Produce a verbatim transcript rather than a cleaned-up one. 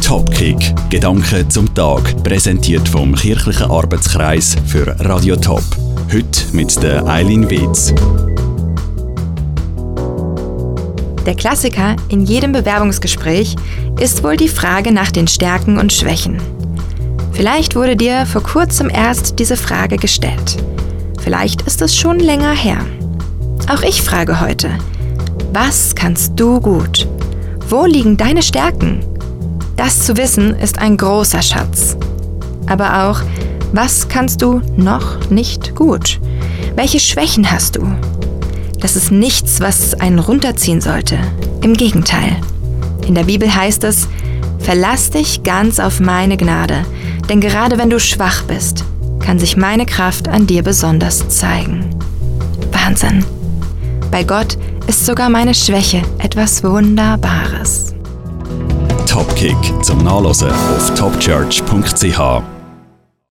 Topkick, Gedanken zum Tag, präsentiert vom Kirchlichen Arbeitskreis für Radio Top. Heute mit der Eileen Wetz. Der Klassiker in jedem Bewerbungsgespräch ist wohl die Frage nach den Stärken und Schwächen. Vielleicht wurde dir vor kurzem erst diese Frage gestellt. Vielleicht ist es schon länger her. Auch ich frage heute: Was kannst du gut? Wo liegen deine Stärken? Das zu wissen ist ein großer Schatz. Aber auch: Was kannst du noch nicht gut? Welche Schwächen hast du? Das ist nichts, was einen runterziehen sollte. Im Gegenteil. In der Bibel heißt es: Verlass dich ganz auf meine Gnade, denn gerade wenn du schwach bist, kann sich meine Kraft an dir besonders zeigen. Wahnsinn! Bei Gott ist sogar meine Schwäche etwas Wunderbares. Topkick zum Nachlesen auf topchurch punkt c h.